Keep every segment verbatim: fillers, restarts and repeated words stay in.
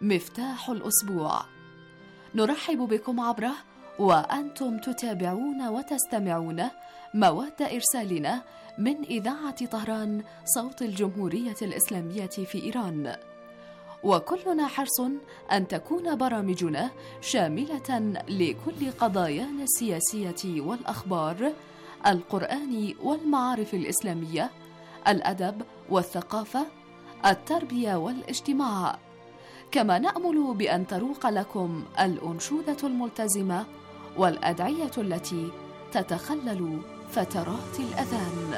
مفتاح الأسبوع، نرحب بكم عبره وأنتم تتابعون وتستمعون مواد إرسالنا من إذاعة طهران صوت الجمهورية الإسلامية في إيران، وكلنا حرص أن تكون برامجنا شاملة لكل قضايانا السياسية والأخبار، القرآن والمعارف الإسلامية، الأدب والثقافة، التربية والاجتماع، كما نأمل بأن تروق لكم الأنشودة الملتزمة والأدعية التي تتخلل فترات الأذان.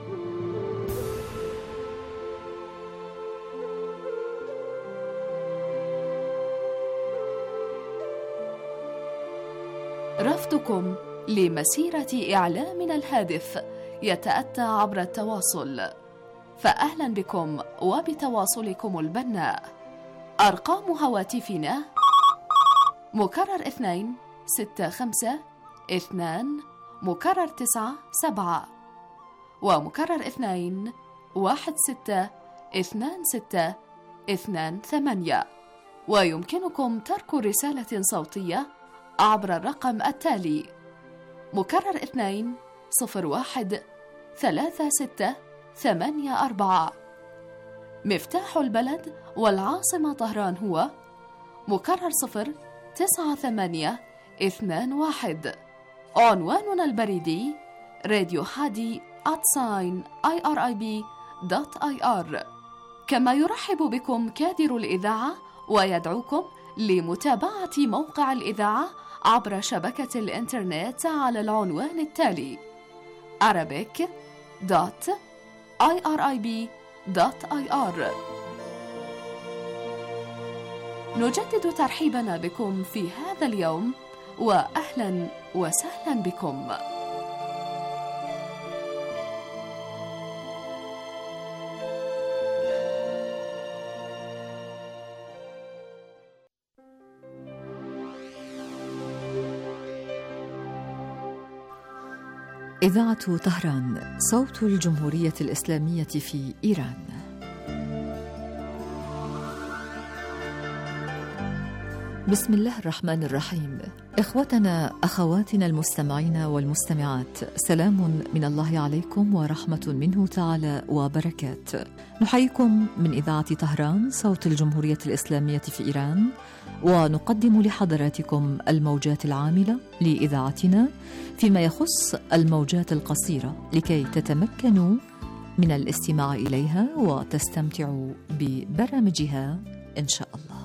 رفضكم لمسيرة إعلامنا الهادف يتأتى عبر التواصل، فأهلا بكم وبتواصلكم البناء. أرقام هواتفنا مكرر اثنين ستة خمسة اثنان مكرر تسعة سبعة ومكرر اثنين واحد ستة اثنان ستة اثنان ثمانية، ويمكنكم ترك رسالة صوتية عبر الرقم التالي مكرر اثنين صفر واحد ثلاثة ستة ثمانية أربعة. مفتاح البلد والعاصمة طهران هو مكرر صفر تسعة ثمانية اثنان واحد. عنواننا البريدي راديو حادي آت ساين آي آر آي بي دوت آي آر. كما يرحب بكم كادر الإذاعة ويدعوكم لمتابعة موقع الإذاعة عبر شبكة الإنترنت على العنوان التالي arabic دوت آي آر آي بي دوت آي آر. نجدد ترحيبنا بكم في هذا اليوم، وأهلا وسهلا بكم. إذاعة طهران صوت الجمهورية الإسلامية في إيران. بسم الله الرحمن الرحيم. إخوتنا أخواتنا المستمعين والمستمعات، سلام من الله عليكم ورحمة منه تعالى وبركاته. نحييكم من إذاعة طهران صوت الجمهورية الإسلامية في إيران، ونقدم لحضراتكم الموجات العاملة لإذاعتنا فيما يخص الموجات القصيرة لكي تتمكنوا من الاستماع إليها وتستمتعوا ببرامجها إن شاء الله.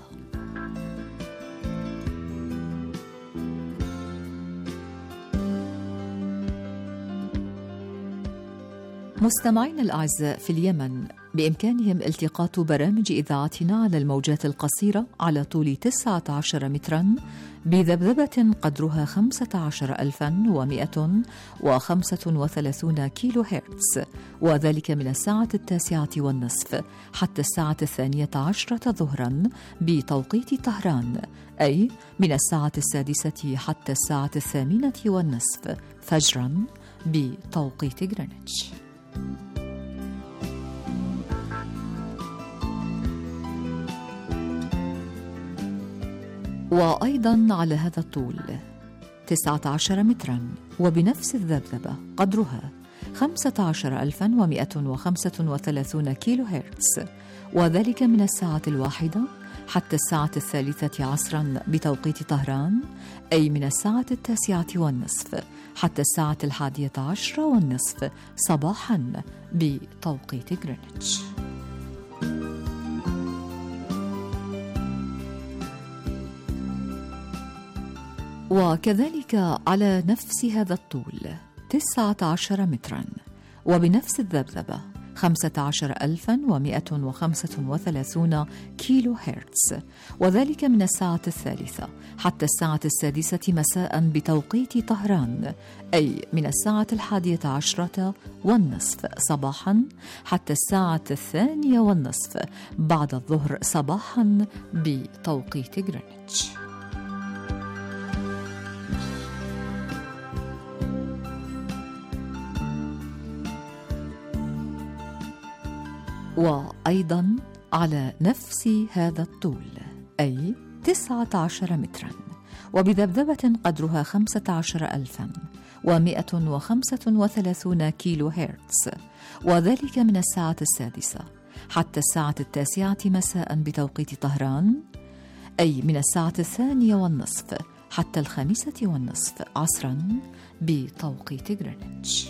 مستمعينا الأعزاء في اليمن بإمكانهم التقاط برامج إذاعتنا على الموجات القصيرة على طول تسعة عشر متراً بذبذبة قدرها خمسة عشر ألفاً ومئة وخمسة وثلاثين كيلو هرتز، وذلك من الساعة التاسعة والنصف حتى الساعة الثانية عشرة ظهراً بتوقيت طهران، أي من الساعة السادسة حتى الساعة الثامنة والنصف فجراً بتوقيت غرينتش. وأيضاً على هذا الطول تسعة عشر متراً وبنفس الذبذبة قدرها خمسة عشر ألفاً ومئة وخمسة وثلاثين كيلو هرتز، وذلك من الساعة الواحدة حتى الساعة الثالثة عصراً بتوقيت طهران، أي من الساعة التاسعة والنصف حتى الساعة الحادية عشرة والنصف صباحاً بتوقيت غرينتش. وكذلك على نفس هذا الطول تسعة عشر متراً وبنفس الذبذبة خمسة عشر ألفاً ومئة وخمسة وثلاثين كيلو هرتز، وذلك من الساعة الثالثة حتى الساعة السادسة مساء بتوقيت طهران، أي من الساعة الحادية عشرة والنصف صباحا حتى الساعة الثانية والنصف بعد الظهر صباحا بتوقيت غرينتش. وأيضا على نفس هذا الطول أي تسعة عشر متراً، وبذبذبة قدرها خمسة عشر ألفاً ومئة وخمسة وثلاثون كيلو هرتز، وذلك من الساعة السادسة حتى الساعة التاسعة مساء بتوقيت طهران، أي من الساعة الثانية والنصف حتى الخامسة والنصف عصراً بتوقيت غرينتش.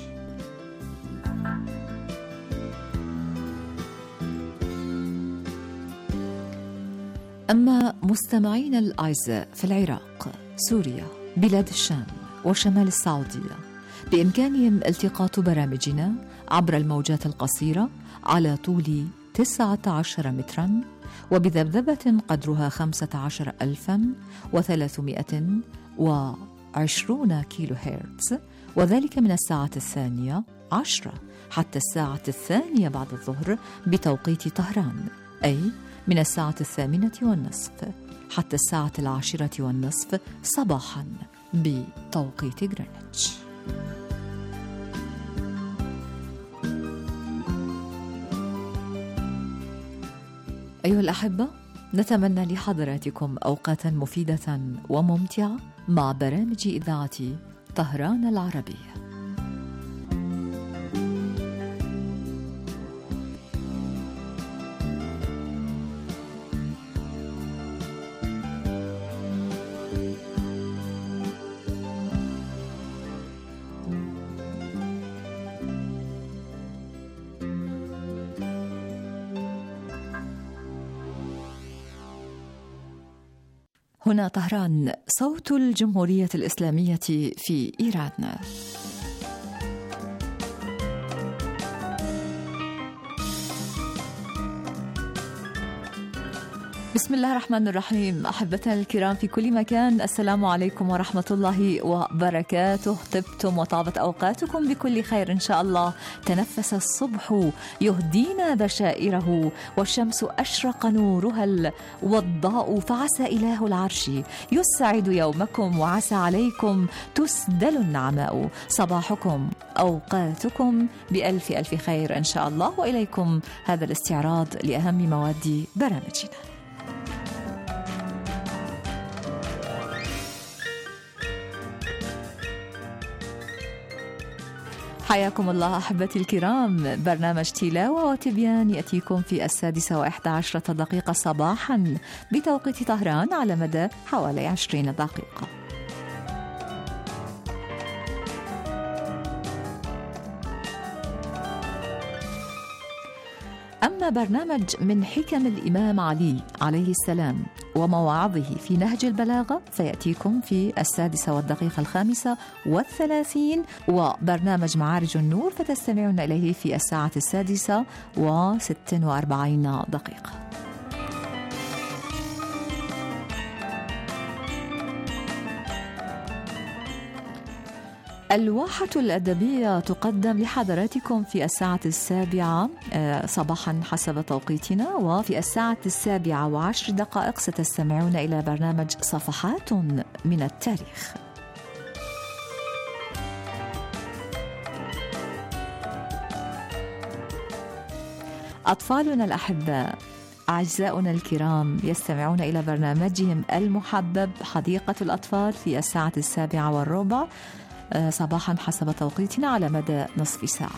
أما مستمعين الأعزاء في العراق، سوريا، بلاد الشام وشمال السعودية، بإمكانهم التقاط برامجنا عبر الموجات القصيرة على طول تسعة عشر متراً وبذبذبة قدرها خمسة عشر ألفاً وثلاثمائة وعشرين كيلو هرتز، وذلك من الساعة الثانية عشرة حتى الساعة الثانية بعد الظهر بتوقيت طهران، أي من الساعة الثامنة والنصف حتى الساعة العاشرة والنصف صباحاً بتوقيت غرينتش. أيها الأحبة، نتمنى لحضراتكم أوقاتاً مفيدة وممتعة مع برامج إذاعة طهران العربية. هنا طهران، صوت الجمهورية الإسلامية في إيران. بسم الله الرحمن الرحيم. أحبتنا الكرام في كل مكان، السلام عليكم ورحمة الله وبركاته. طبتم وطابت أوقاتكم بكل خير إن شاء الله. تنفس الصبح يهدينا بشائره، والشمس أشرق نورها الوضاء، فعسى إله العرش يسعد يومكم، وعسى عليكم تسدل النعماء. صباحكم أوقاتكم بألف ألف خير إن شاء الله. وإليكم هذا الاستعراض لأهم مواد برامجنا. حياكم الله أحبتي الكرام. برنامج تلاوة وتبيان يأتيكم في السادسة وإحدى عشرة دقيقة صباحا بتوقيت طهران على مدى حوالي عشرين دقيقة. أما برنامج من حكم الإمام علي عليه السلام ومواعظه في نهج البلاغة فيأتيكم في السادسة والدقيقة الخامسة والثلاثين، وبرنامج معارج النور فتستمعون إليه في الساعة السادسة وست وأربعين دقيقة. الواحة الأدبية تقدم لحضراتكم في الساعة السابعة صباحا حسب توقيتنا، وفي الساعة السابعة وعشر دقائق ستستمعون إلى برنامج صفحات من التاريخ. أطفالنا الأحباء، أعزاؤنا الكرام، يستمعون إلى برنامجهم المحبب حديقة الأطفال في الساعة السابعة والربع صباحا حسب توقيتنا على مدى نصف ساعة.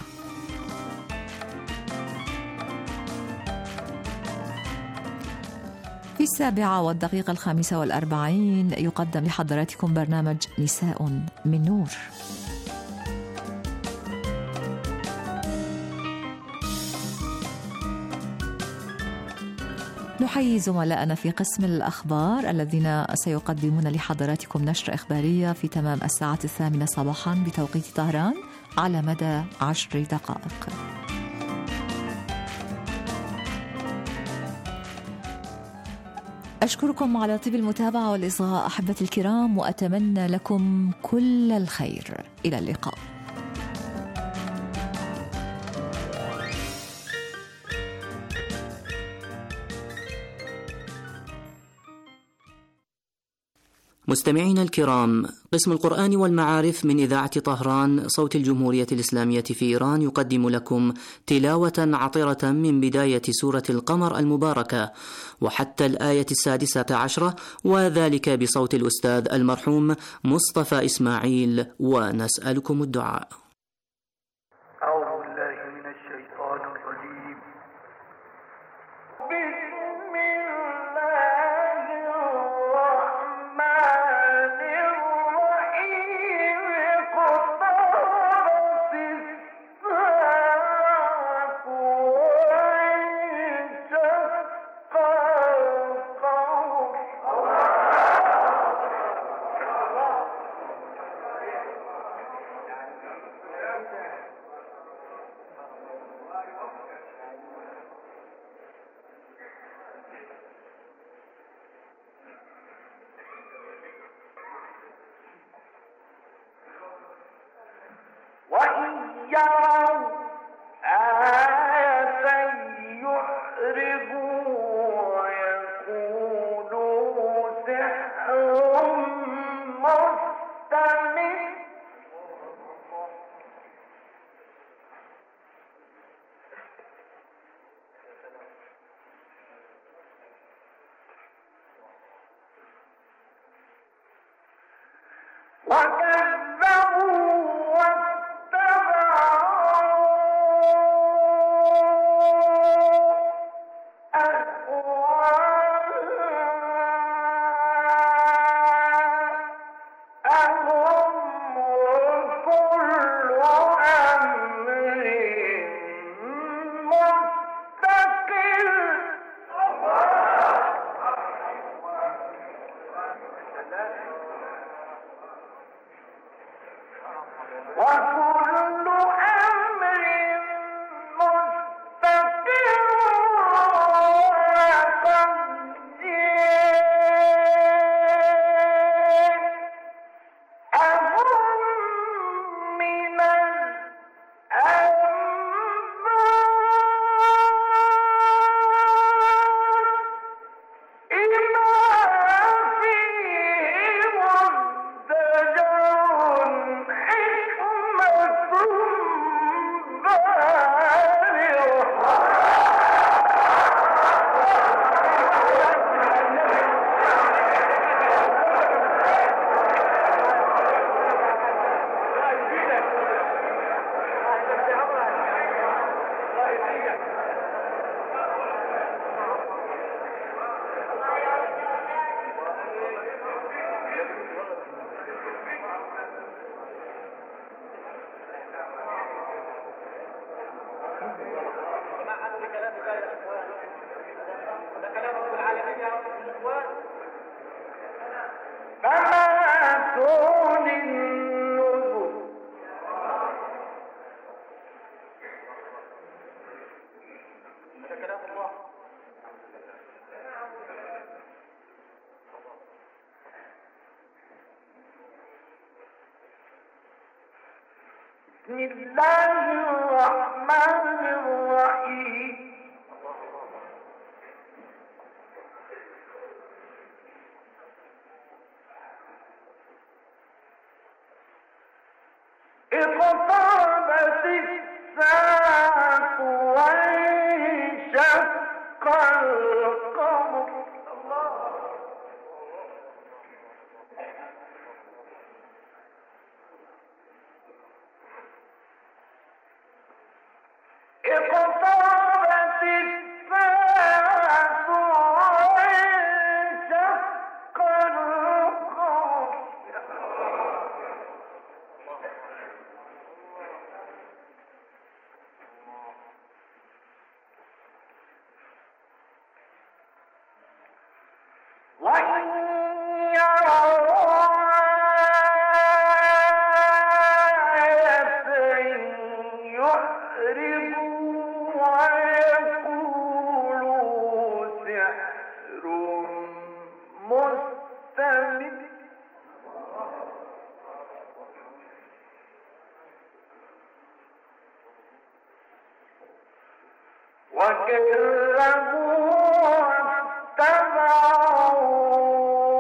في السابعة والدقيقة الخامسة والأربعين يقدم لحضراتكم برنامج نساء من نور. نحيي زملائنا في قسم الأخبار الذين سيقدمون لحضراتكم نشرة إخبارية في تمام الساعة الثامنة صباحا بتوقيت طهران على مدى عشر دقائق. أشكركم على طيب المتابعة والإصغاء أحبتي الكرام، وأتمنى لكم كل الخير. إلى اللقاء. مستمعينا الكرام، قسم القرآن والمعارف من إذاعة طهران صوت الجمهورية الإسلامية في إيران يقدم لكم تلاوة عطرة من بداية سورة القمر المباركة وحتى الآية السادسة عشرة، وذلك بصوت الأستاذ المرحوم مصطفى إسماعيل، ونسألكم الدعاء. أعوذ بالله من الشيطان الرجيم. بسم الله الرحمن الرحيم. اقتربت الساعة وانشق القمر. وإن يروا آية يعرضوا ويقولوا سحر مستمر. وكذبوا وكل أمر مستقر وقدير. أهم من الأنباء إلى فيه مزدجر حكمة بالغة. فما تغني النذر. بسم الله الرحمن الرحيم. اقتربت الساعة وانشق القمر. اقتربت الساعة وانشق القمر. وإن يروا آية يعرضوا ويقولوا سحر مستمر. وكذبوا واتبعوا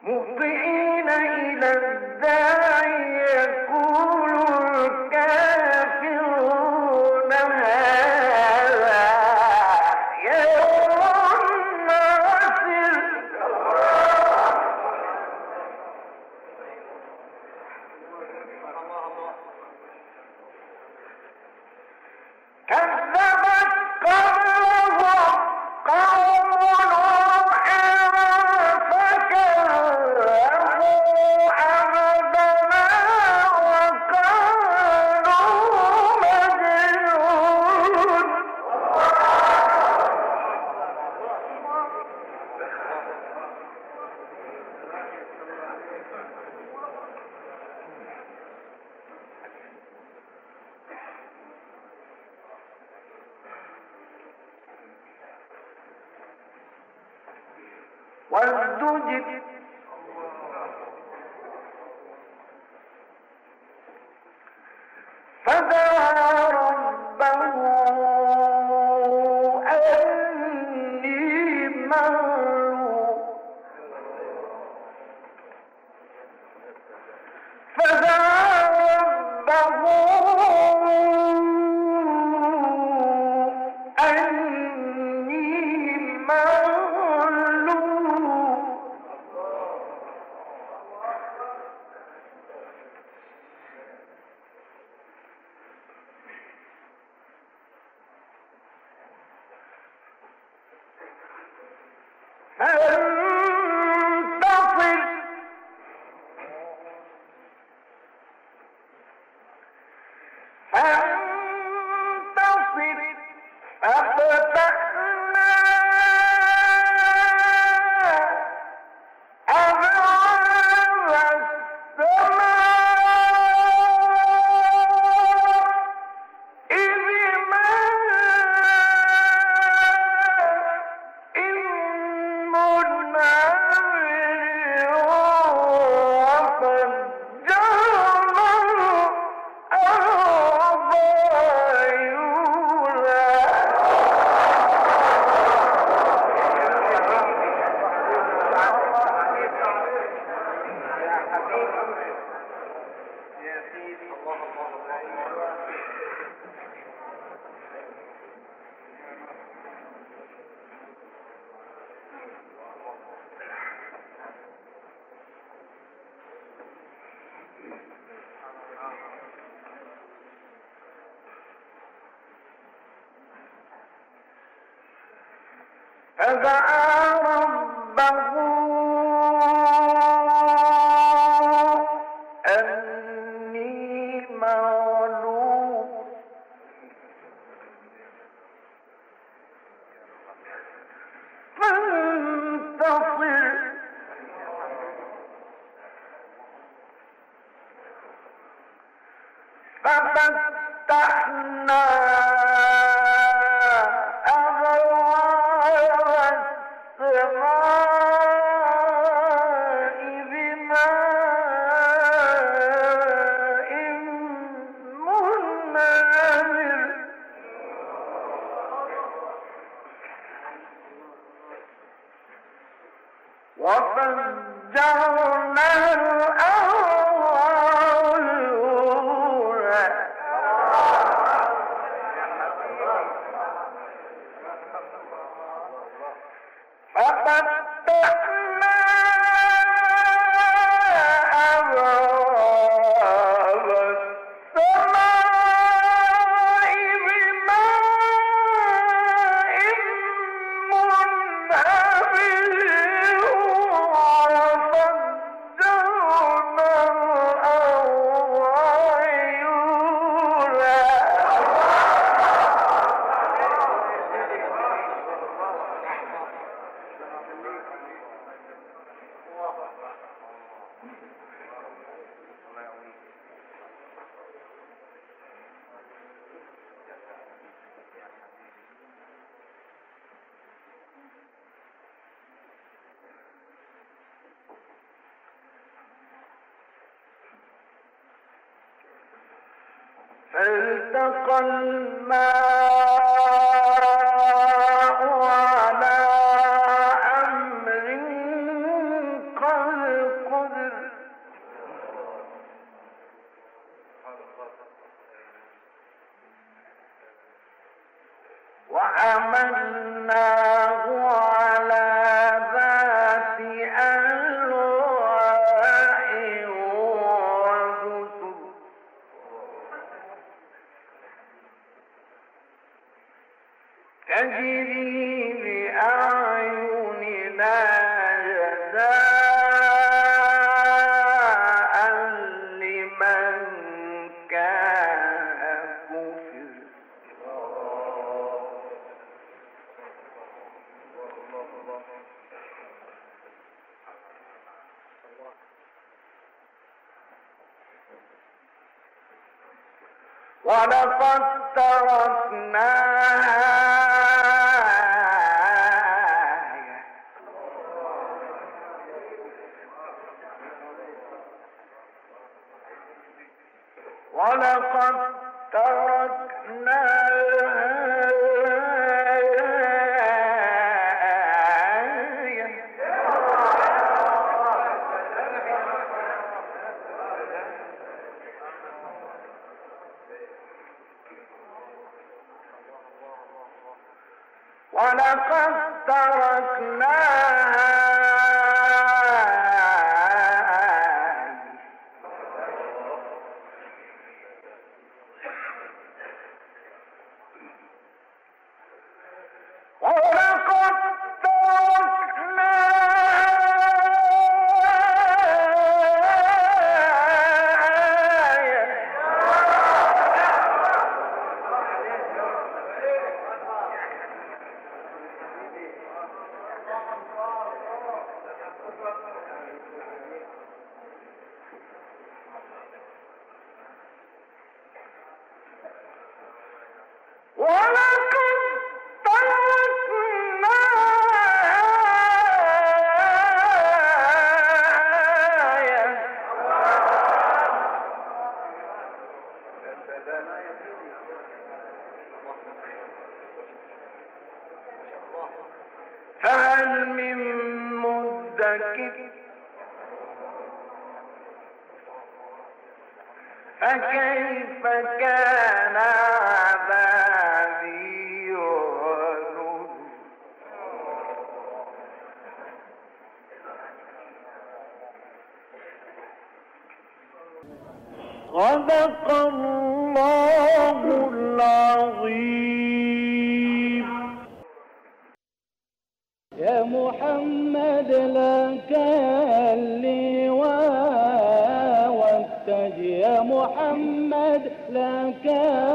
مهطعين إلى الداعي يقول الكافرون هذا يوم عسر كذبت قبلهم قوم نوح فكذبوا عبدنا وكانوا مجنون وازدجر فدعا ربه أني مغلوب فدعا ربه أني مغلوب فانتصر فانتصر ففتحنا أبواب السماء إذ ماء منهمر وفجرنا الأرض عيونا فدعا ربه أني مغلوب فانتصر ففتحنا أبواب السماء بماء منهمر وفجرنا الأرض عيونا ففتحنا أبواب السماء بماء منهمر وفجرنا الأرض عيونا فالتقى الماء على أمر قد ولقد تركناها ولقد تركناها ولقد تركناها ولقد فهل من مدكر فكيف كان عذابي ونذر صدق الله العظيم. يا محمد لك اللواء والتاج، يا محمد لك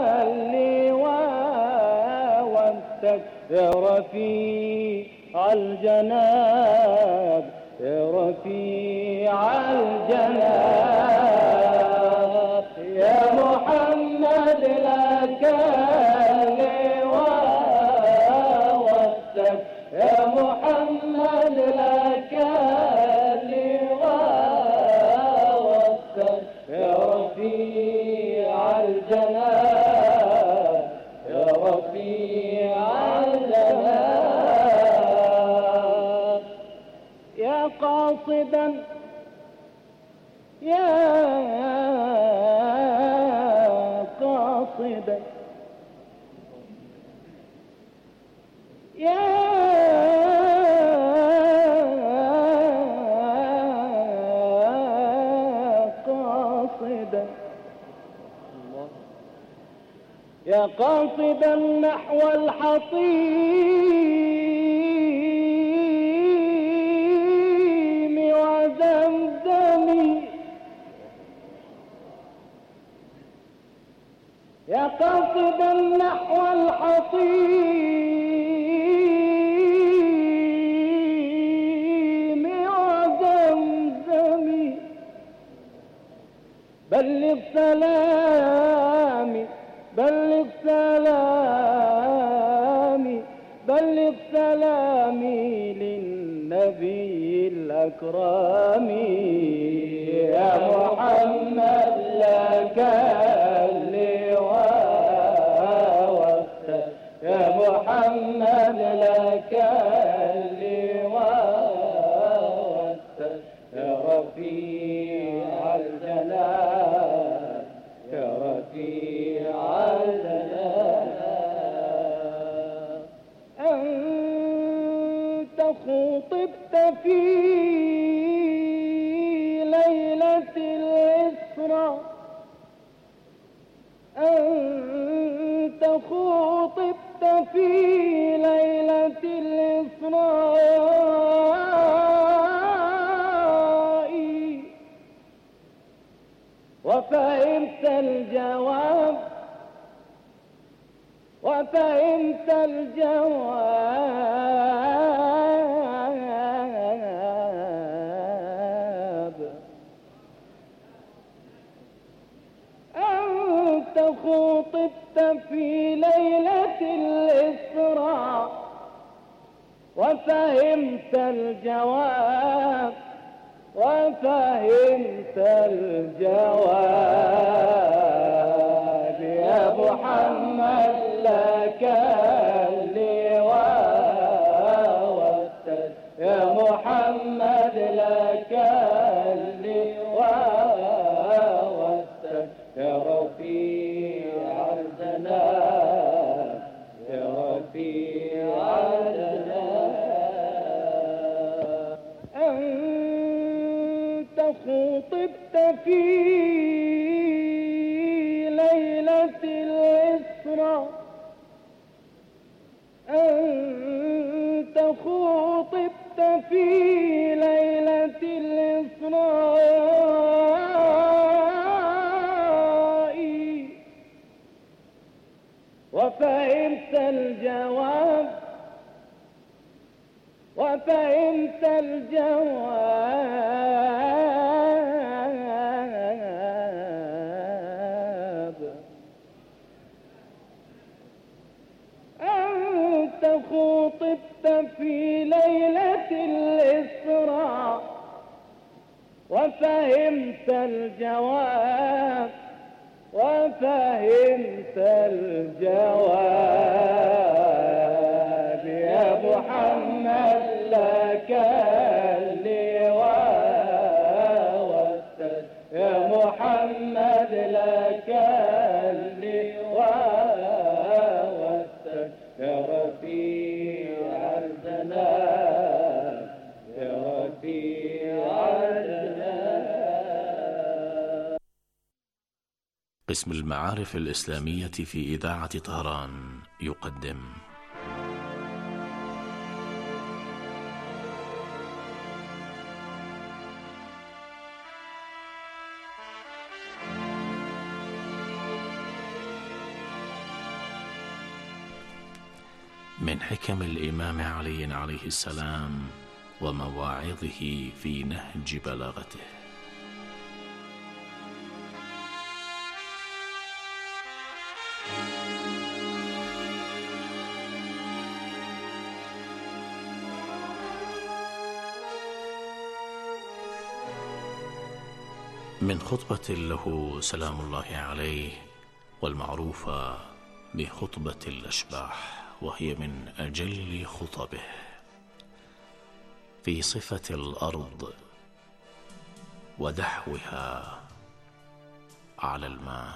اللواء والتاج، يا رفيع الجناب يا رفيع الجناب، يا محمد لك اللواء والتاج، يا محمد لك اللواء والتاج، يا رفيع الجناب يا رفيع الجناب، يا قاصدا يا قاصدا يا قاصدا يا قاصدا نحو الحطيم وزمزم، يا قاصدا نحو الحطيم وزمزم، بلغ سلامي بلغ سلامي بلغ سلامي للنبي الأكرم، يا محمد لك اللواء والتاج، يا محمد لك اللواء والتاج، يا رفيع الجناب يا رفيع الجناب، أنت خطبت في ليلة الإسراء، أنت خطبت في ليلة الإسراء، وفهمت الجواب وفهمت الجواب، أنت خطبت وفهمت الجواب وفهمت الجواب يا محمد لك اللواء والتاج يا محمد لك اللواء والتاج يا رفيع الجناب يا رفيع الجناب أنت خطبت في ليلة الإسراء أنت خطبت في ليلة الإسراء وفهمت الجواب وفهمت الجواب أنت خطبت في ليلة الإسراء وفهمت الجواب وفهمت الجواب يا محمد لك اللواء والتاج يا محمد لك اللواء والتاج يا رفيع الجناب يا رفيع الجناب. قسم المعارف الإسلامية في إذاعة طهران يقدم من حكم الإمام علي عليه السلام ومواعظه في نهج بلاغته. من خطبة له سلام الله عليه والمعروفة بخطبة الأشباح، وهي من أجل خطبه في صفة الأرض ودحوها على الماء.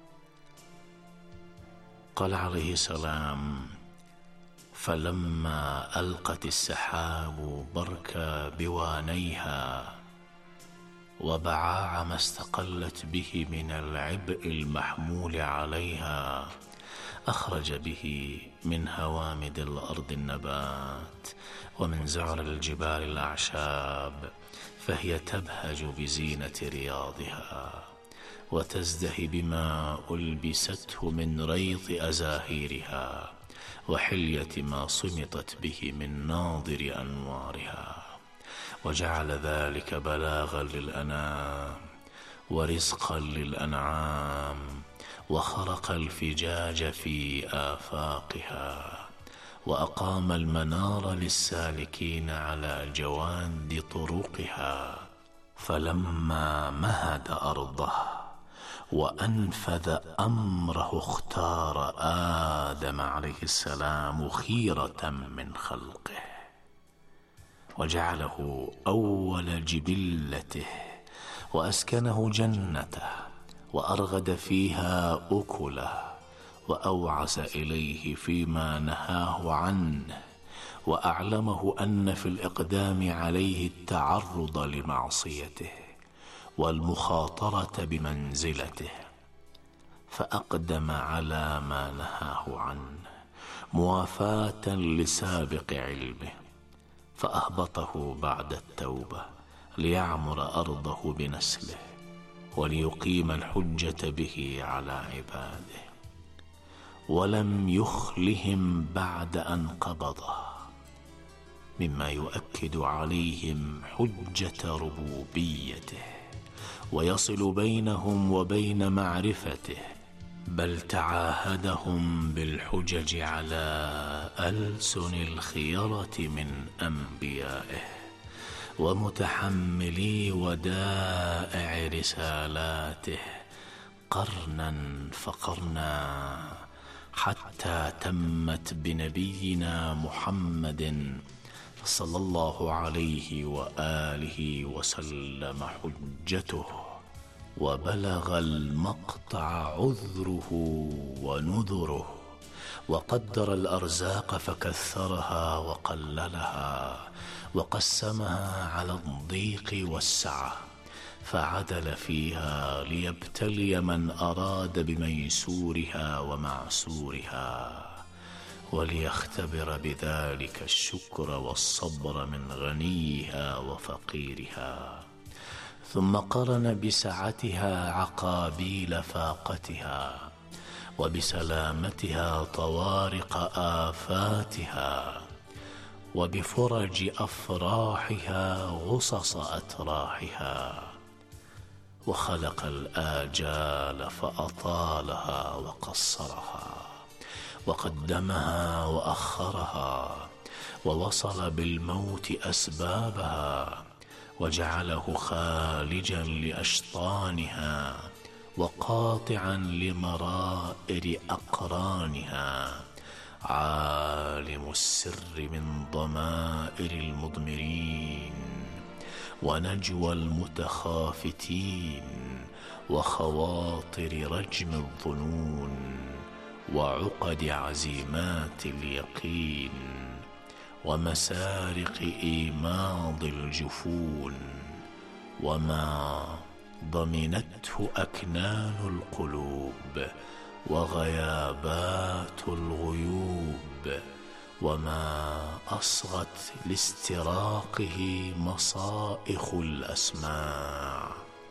قال عليه السلام: فلما ألقت السحاب برك بوانيها وبعاع ما استقلت به من العبء المحمول عليها، أخرج به من هوامد الأرض النبات ومن زعر الجبال الأعشاب، فهي تبهج بزينة رياضها وتزدهي بما ألبسته من ريض أزاهيرها وحلية ما صمتت به من ناظر أنوارها، وجعل ذلك بلاغا للأنام ورزقا للأنعام، وخرق الفجاج في آفاقها، وأقام المنار للسالكين على جواند طرقها. فلما مهد أرضه وأنفذ أمره اختار آدم عليه السلام خيرة من خلقه، وجعله أول جبلته، وأسكنه جنته، وأرغد فيها أكله، وأوعز إليه فيما نهاه عنه، وأعلمه أن في الإقدام عليه التعرض لمعصيته والمخاطرة بمنزلته، فأقدم على ما نهاه عنه موافاة لسابق علمه، فأهبطه بعد التوبة ليعمر أرضه بنسله وليقيم الحجة به على عباده، ولم يخلهم بعد أن قبضه، مما يؤكد عليهم حجة ربوبيته ويصل بينهم وبين معرفته بل تعاهدهم بالحجج على ألسن الخيرة من أنبيائه ومتحملي ودائع رسالاته قرنا فقرنا، حتى تمت بنبينا محمد صلى الله عليه وآله وسلم حجته، وبلغ المقطع عذره ونذره، وقدر الأرزاق فكثرها وقللها، وقسمها على الضيق والسعة، فعدل فيها ليبتلي من أراد بميسورها ومعسورها، وليختبر بذلك الشكر والصبر من غنيها وفقيرها. ثم قرن بسعتها عقابيل فاقتها، وبسلامتها طوارق آفاتها، وبفرج أفراحها غصص أتراحها، وخلق الآجال فأطالها وقصرها، وقدمها وأخرها، ووصل بالموت أسبابها، وجعله خالجا لأشطانها، وقاطعا لمرائر أقرانها، عالم السر من ضمائر المضمرين، ونجوى المتخافتين، وخواطر رجم الظنون، وعقد عزيمات اليقين، ومسارق إيماض الجفون، وما ضمنته أكنان القلوب وغيابات الغيوب، وما أصغت لاستراقه مصائخ الأسماع،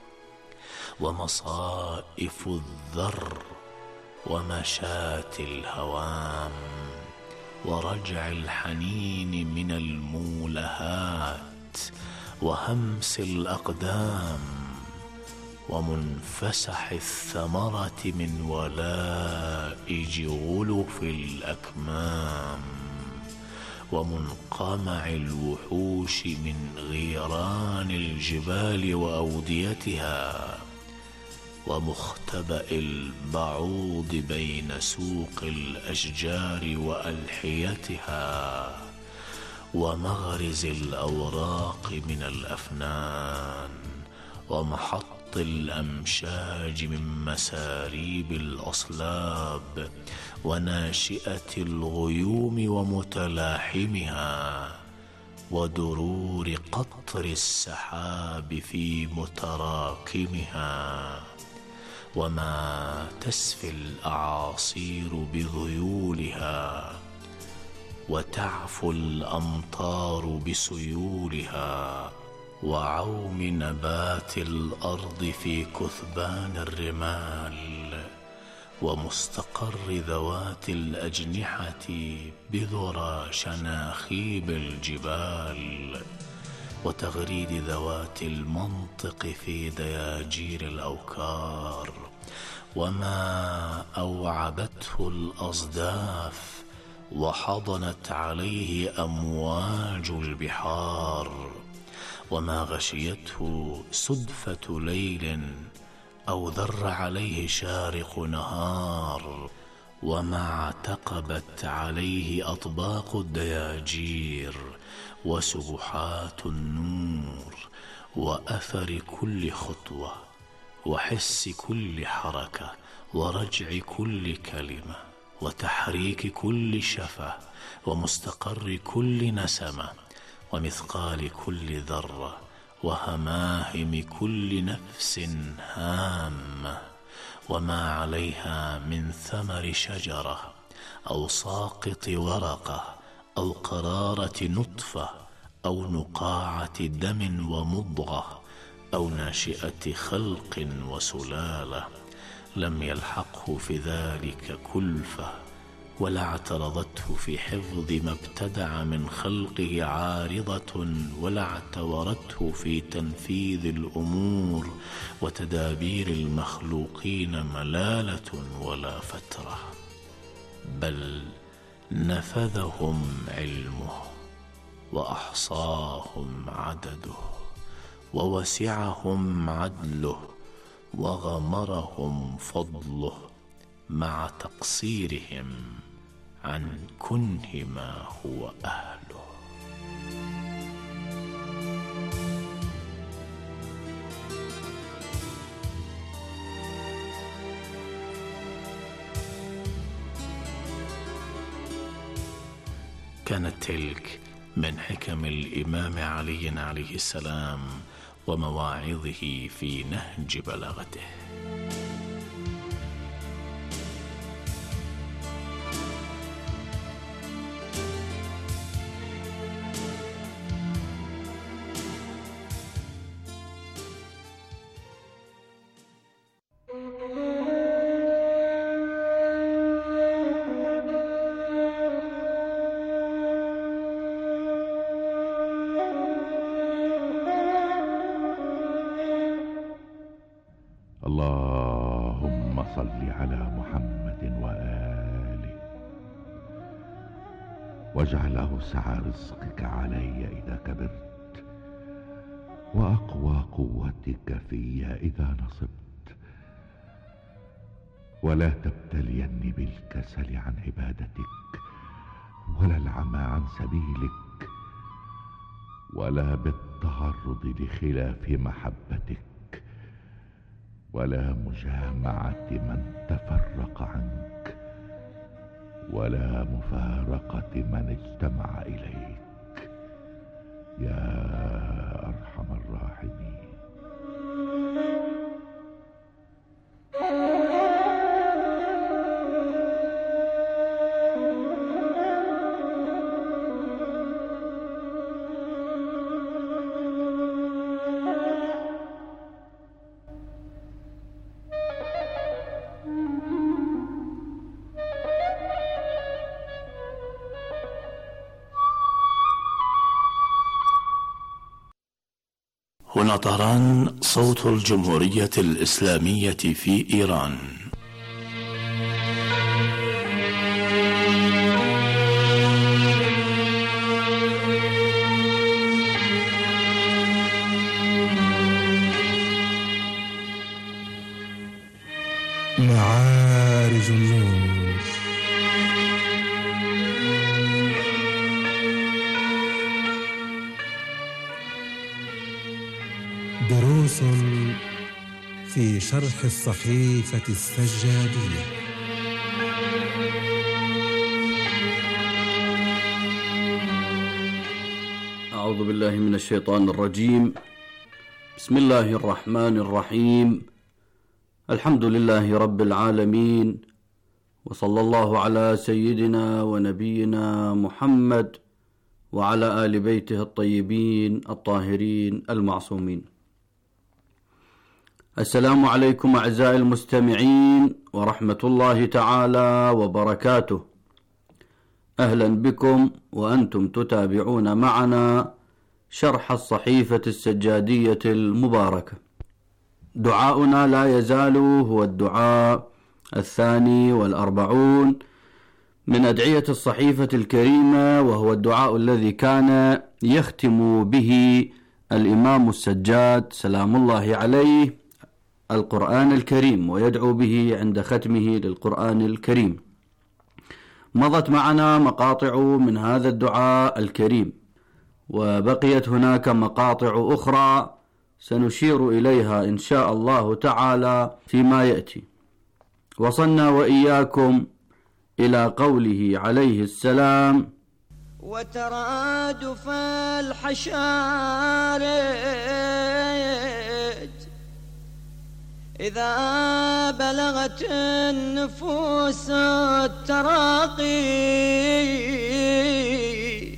ومصائف الذر، ومشات الهوام، ورجع الحنين من المولهات، وهمس الأقدام، ومنفسح الثمرة من ولائج غلف الأكمام، ومنقمع الوحوش من غيران الجبال وأوديتها، ومختبأ البعوض بين سوق الأشجار وألحيتها، ومغرز الأوراق من الأفنان، ومحط الأمشاج من مساريب الأصلاب، وناشئة الغيوم ومتلاحمها، ودرور قطر السحاب في متراكمها، وما تسفي الأعاصير بذيولها، وتعفو الأمطار بسيولها، وعوم نبات الأرض في كثبان الرمال، ومستقر ذوات الأجنحة بذرى شناخيب الجبال، وتغريد ذوات المنطق في دياجير الأوكار، وما أوعبته الأصداف وحضنت عليه أمواج البحار، وما غشيته سدفة ليل أو ذر عليه شارق نهار، وما اعتقبت عليه أطباق الدياجير وسبحات النور، وأثر كل خطوة، وحس كل حركة، ورجع كل كلمة، وتحريك كل شفة، ومستقر كل نسمة، ومثقال كل ذرة، وهماهم كل نفس هامة، وما عليها من ثمر شجرة أو ساقط ورقة أو قرارة نطفة أو نقاعة دم ومضغة أو ناشئة خلق وسلالة، لم يلحقه في ذلك كلفة ولا اعترضته في حفظ ما ابتدع من خلقه عارضة، ولا اعتورته في تنفيذ الأمور وتدابير المخلوقين ملالة ولا فترة، بل نفذهم علمه وأحصاهم عدده ووسعهم عدله وغمرهم فضله مع تقصيرهم عن كنه ما هو أهله. كانت تلك من حكم الإمام علي عليه السلام ومواعظه في نهج بلاغته. اللهم صل على محمد وآله، واجعل أوسع رزقك علي إذا كبرت، وأقوى قوتك في إذا نصبت، ولا تبتليني بالكسل عن عبادتك، ولا العمى عن سبيلك، ولا بالتعرض لخلاف محبتك، ولا مجامعة من تفرق عنك، ولا مفارقة من اجتمع إليك، يا أرحم الراحمين. هنا طهران، صوت الجمهورية الإسلامية في إيران. معارج النور. دروس في شرح الصحيفة السجادية. أعوذ بالله من الشيطان الرجيم. بسم الله الرحمن الرحيم. الحمد لله رب العالمين، وصلى الله على سيدنا ونبينا محمد وعلى آل بيته الطيبين الطاهرين المعصومين. السلام عليكم أعزائي المستمعين ورحمة الله تعالى وبركاته. أهلا بكم وأنتم تتابعون معنا شرح الصحيفة السجادية المباركة. دعاؤنا لا يزال هو الدعاء الثاني والأربعون من أدعية الصحيفة الكريمة، وهو الدعاء الذي كان يختم به الإمام السجاد سلام الله عليه القرآن الكريم، ويدعو به عند ختمه للقرآن الكريم. مضت معنا مقاطع من هذا الدعاء الكريم، وبقيت هناك مقاطع أخرى سنشير إليها إن شاء الله تعالى فيما يأتي. وصلنا وإياكم إلى قوله عليه السلام: وترادف الحشارج إذا بلغت النفوس التراقي،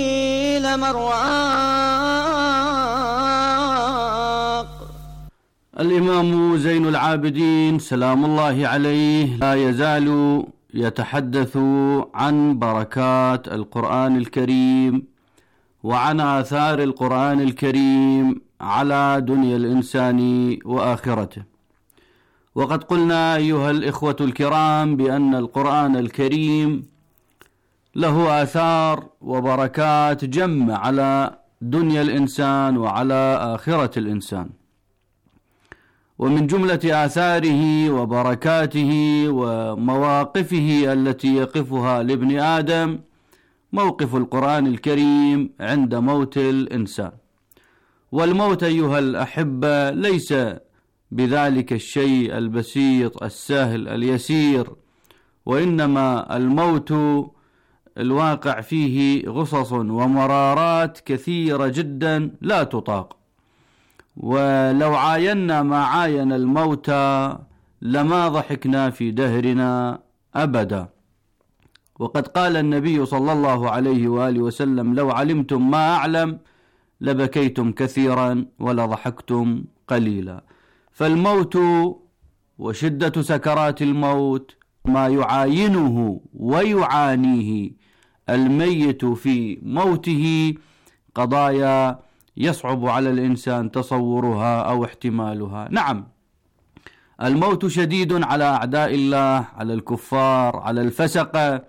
وقيل مرواق. الإمام زين العابدين سلام الله عليه لا يزال يتحدث عن بركات القرآن الكريم وعن آثار القرآن الكريم على دنيا الإنسان وآخرته. وقد قلنا أيها الإخوة الكرام بأن القرآن الكريم له آثار وبركات جمة على دنيا الإنسان وعلى آخرة الإنسان. ومن جملة آثاره وبركاته ومواقفه التي يقفها لابن آدم موقف القرآن الكريم عند موت الإنسان. والموت أيها الأحبة ليس بذلك الشيء البسيط السهل اليسير، وإنما الموت الواقع فيه غصص ومرارات كثيرة جدا لا تطاق. ولو عاينا ما عاين الموتى لما ضحكنا في دهرنا أبدا. وقد قال النبي صلى الله عليه وآله وسلم: لو علمتم ما أعلم لبكيتم كثيرا ولضحكتم قليلا. فالموت وشدة سكرات الموت ما يعاينه ويعانيه الميت في موته قضايا يصعب على الإنسان تصورها أو احتمالها. نعم، الموت شديد على أعداء الله، على الكفار، على الفسقة،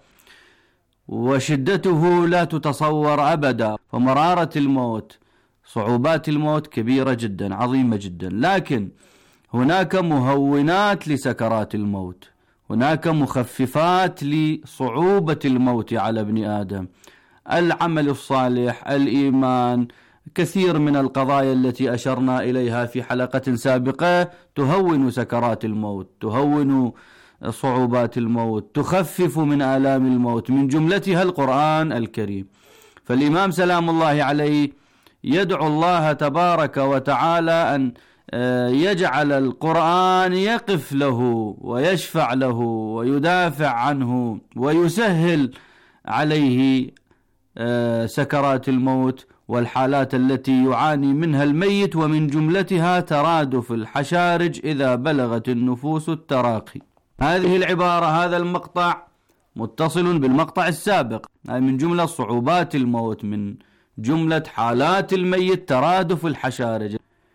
وشدته لا تتصور أبدا. فمرارة الموت، صعوبات الموت كبيرة جدا، عظيمة جدا. لكن هناك مهونات لسكرات الموت، هناك مخففات لصعوبة الموت على ابن آدم: العمل الصالح، الإيمان، كثير من القضايا التي أشرنا إليها في حلقة سابقة تهون سكرات الموت، تهون صعوبات الموت، تخفف من آلام الموت، من جملتها القرآن الكريم. فالإمام سلام الله عليه يدعو الله تبارك وتعالى أن يجعل القرآن يقف له ويشفع له ويدافع عنه ويسهل عليه سكرات الموت والحالات التي يعاني منها الميت، ومن جملتها ترادف الحشارج إذا بلغت النفوس التراقي. هذه العبارة، هذا المقطع متصل بالمقطع السابق، أي من جملة صعوبات الموت، من جملة حالات الميت ترادف الحشارج.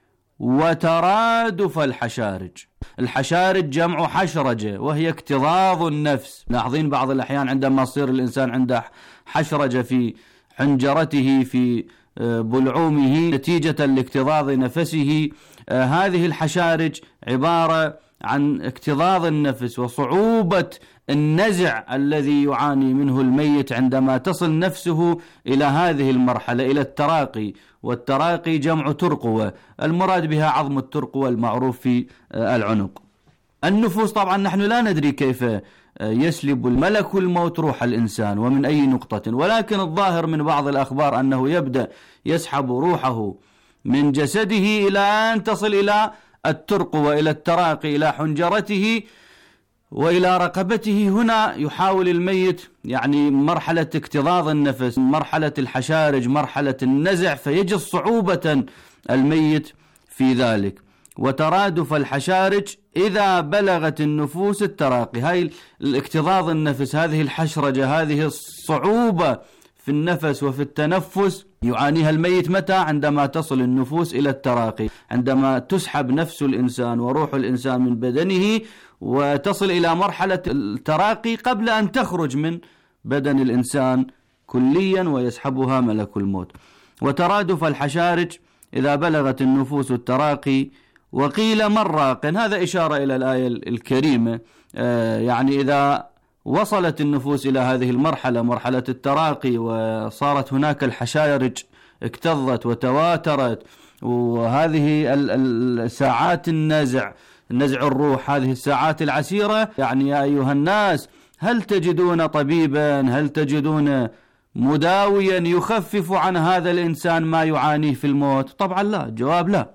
وترادف الحشارج، الحشارج جمع حشرجة وهي اكتظاظ النفس. لاحظين بعض الأحيان عندما يصير الإنسان عنده حشرجة في حنجرته في بلعومه نتيجة لاكتظاظ نفسه، هذه الحشارج عبارة عن اكتظاظ النفس وصعوبة النزع الذي يعاني منه الميت عندما تصل نفسه إلى هذه المرحلة، إلى التراقي. والتراقي جمع ترقوة، المراد بها عظم الترقوة المعروف في العنق. النفوس طبعا نحن لا ندري كيف يسلب الملك الموت روح الإنسان ومن أي نقطة، ولكن الظاهر من بعض الأخبار أنه يبدأ يسحب روحه من جسده إلى أن تصل إلى الترقوة، إلى التراقي، إلى حنجرته وإلى رقبته. هنا يحاول الميت يعني مرحلة اكتظاظ النفس، مرحلة الحشارج، مرحلة النزع، فيجد صعوبة الميت في ذلك. وترادف الحشارج إذا بلغت النفوس التراقي، هاي الاكتظاظ النفس، هذه الحشرجة، هذه الصعوبة في النفس وفي التنفس يعانيها الميت متى؟ عندما تصل النفوس إلى التراقي، عندما تسحب نفس الإنسان وروح الإنسان من بدنه وتصل إلى مرحلة التراقي قبل أن تخرج من بدن الإنسان كليا ويسحبها ملك الموت. وترادف الحشارج إذا بلغت النفوس التراقي. وقيل من راق، هذا إشارة إلى الآية الكريمة، يعني إذا وصلت النفوس إلى هذه المرحلة، مرحلة التراقي، وصارت هناك الحشارج اكتظت وتواترت، وهذه الساعات النزع نزع الروح، هذه الساعات العسيرة، يعني يا أيها الناس هل تجدون طبيبا، هل تجدون مداويا يخفف عن هذا الإنسان ما يعانيه في الموت؟ طبعا لا، الجواب لا.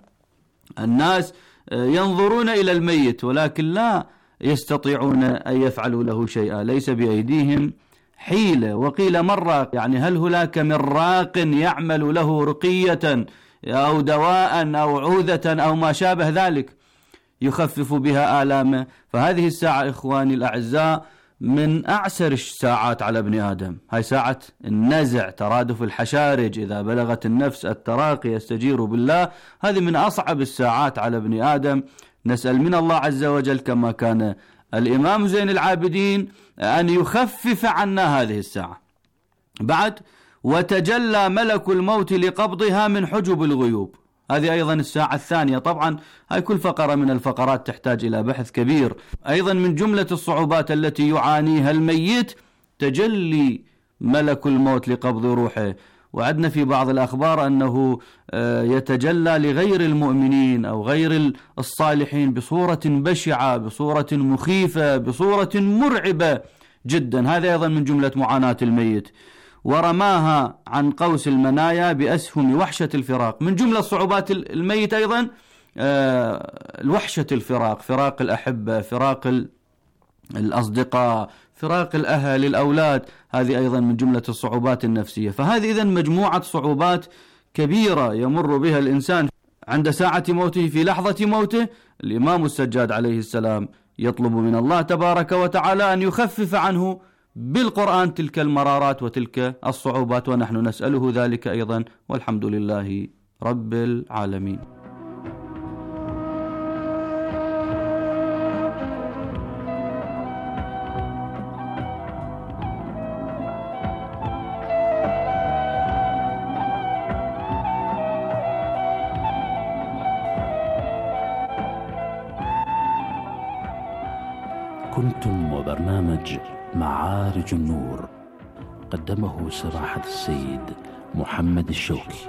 الناس ينظرون إلى الميت ولكن لا يستطيعون أن يفعلوا له شيئا، ليس بأيديهم حيلة. وقيل من راق، يعني هل هناك من راق يعمل له رقية أو دواء أو عوذة أو ما شابه ذلك؟ يخفف بها آلامه. فهذه الساعة إخواني الأعزاء من أعسر الساعات على ابن آدم. هاي ساعة النزع، ترادف الحشارج، إذا بلغت النفس التراقي يستجير بالله. هذه من أصعب الساعات على ابن آدم. نسأل من الله عز وجل كما كان الإمام زين العابدين أن يخفف عنا هذه الساعة. بعد وتجلى ملك الموت لقبضها من حجب الغيوب، هذه أيضا الساعة الثانية. طبعا هاي كل فقرة من الفقرات تحتاج إلى بحث كبير. أيضا من جملة الصعوبات التي يعانيها الميت تجلي ملك الموت لقبض روحه. وعدنا في بعض الأخبار أنه يتجلى لغير المؤمنين أو غير الصالحين بصورة بشعة، بصورة مخيفة، بصورة مرعبة جدا. هذا أيضا من جملة معاناة الميت. ورماها عن قوس المنايا بأسهم وحشة الفراق. من جملة صعوبات الميت أيضا الوحشة الفراق، فراق الأحبة، فراق الأصدقاء، فراق الأهل، الأولاد. هذه أيضا من جملة الصعوبات النفسية. فهذه إذن مجموعة صعوبات كبيرة يمر بها الإنسان عند ساعة موته. في لحظة موته الإمام السجاد عليه السلام يطلب من الله تبارك وتعالى أن يخفف عنه بالقرآن تلك المرارات وتلك الصعوبات، ونحن نسأله ذلك أيضا، والحمد لله رب العالمين. كنتم وبرنامج معارج النور، قدمه سماحة السيد محمد الشوكي.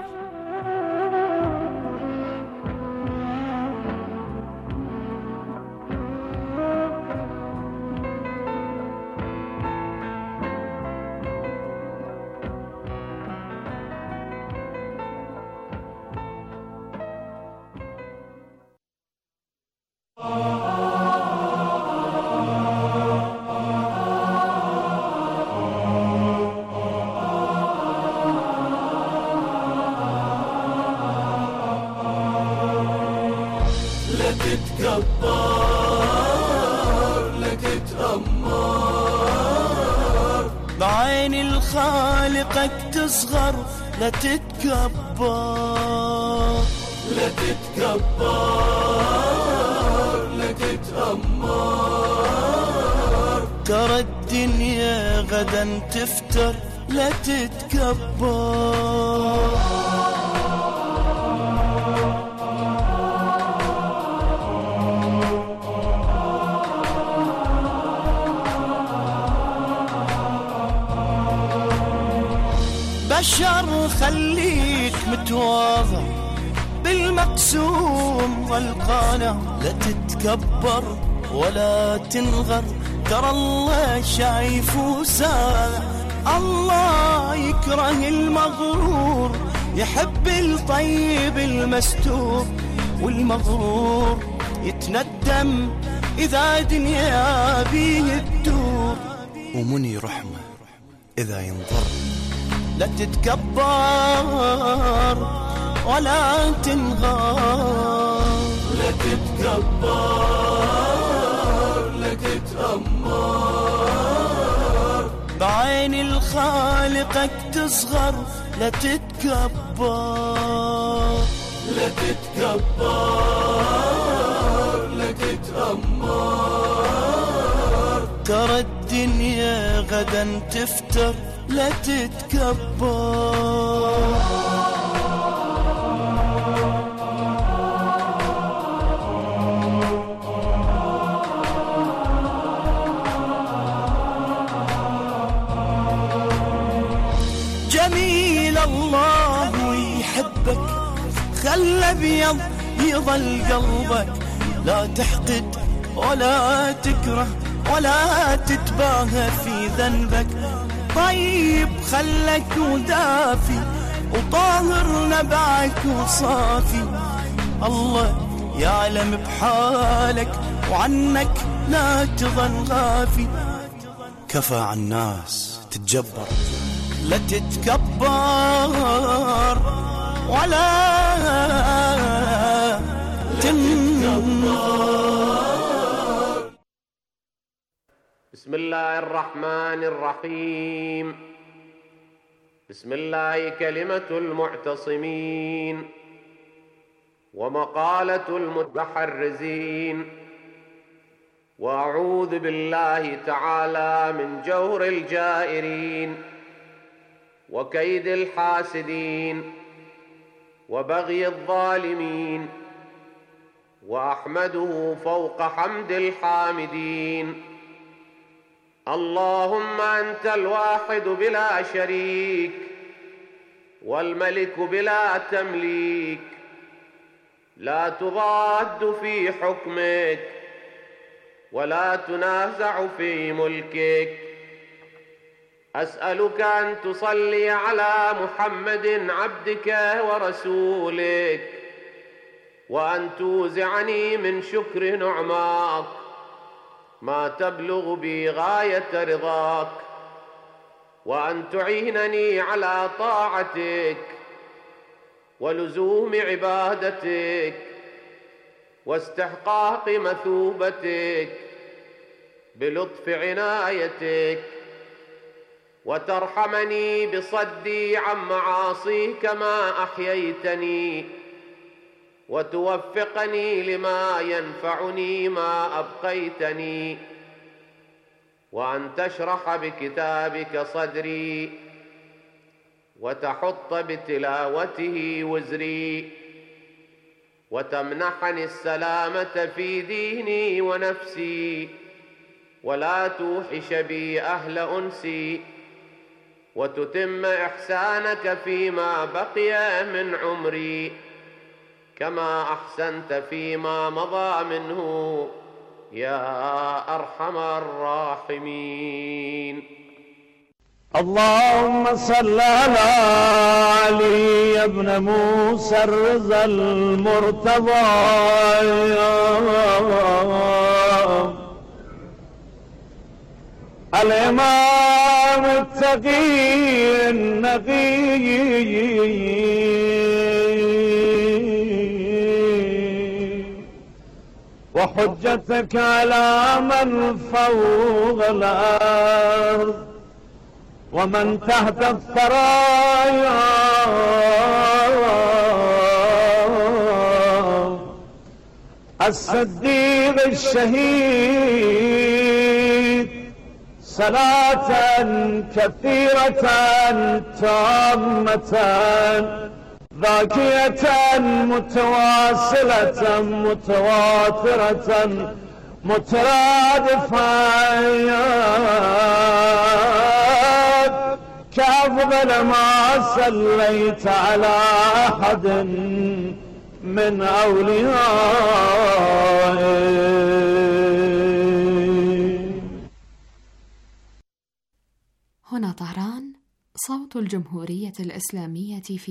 بعين الخالقك تصغر، لا تتكبر لا تتكبر لا تتأمر، ترى الدنيا غدا تفتر، لا تتكبر. بشر خليك متواضع بالمقسوم والقانع، لا تتكبر ولا تنغر، ترى الله شايف وسامع. الله يكره المغرور، يحب الطيب المستور، والمغرور يتندم إذا دنيا بيه الدور، ومني رحمة إذا ينظر. لا تتكبر ولا تنغر، لا تتكبر لا تتأمر، بعين الخالقك تصغر، لا تتكبر لا تتكبر لا تتأمر، ترى الدنيا غدا تفتر، لا تتكبر. جميل الله ويحبك، خلى ابيض يظل قلبك، لا تحقد ولا تكره ولا تتباهى في ذنبك، طيب خلك ودافي وطاهر نبعك وصافي. الله يعلم بحالك وعنك لا تظن غافي، كفى عن الناس تتجبر، لا تتكبر ولا تنكر. الله الرحمن الرحيم. بسم الله كلمة المعتصمين ومقالة المتحرزين. وأعوذ بالله تعالى من جور الجائرين وكيد الحاسدين وبغي الظالمين، وأحمده فوق حمد الحامدين. اللهم أنت الواحد بلا شريك والملك بلا تمليك، لا تضاد في حكمك ولا تنازع في ملكك. أسألك أن تصلي على محمد عبدك ورسولك، وأن توزعني من شكر نعماك ما تبلغ بي غاية رضاك، وأن تعينني على طاعتك ولزوم عبادتك واستحقاق مثوبتك بلطف عنايتك، وترحمني بصدي عن معاصيك ما أحييتني، وتوفقني لما ينفعني ما أبقيتني، وأن تشرح بكتابك صدري وتحط بتلاوته وزري، وتمنحني السلامة في ديني ونفسي، ولا توحش بي أهل أنسي، وتتم إحسانك فيما بقي من عمري كما أحسنت فيما مضى منه يا أرحم الراحمين. اللهم صل على علي بن موسى الرضا المرتضى الإمام التقي النقي وحجتك على من فوق الأرض ومن تحت الثرايا، الصديق الشهيد، صلاة كثيرة تامة ذاكية متواصلة متواترة مترادفة كأفضل ما صليت على أحد من أوليائك. هنا طهران، صوت الجمهورية الإسلامية في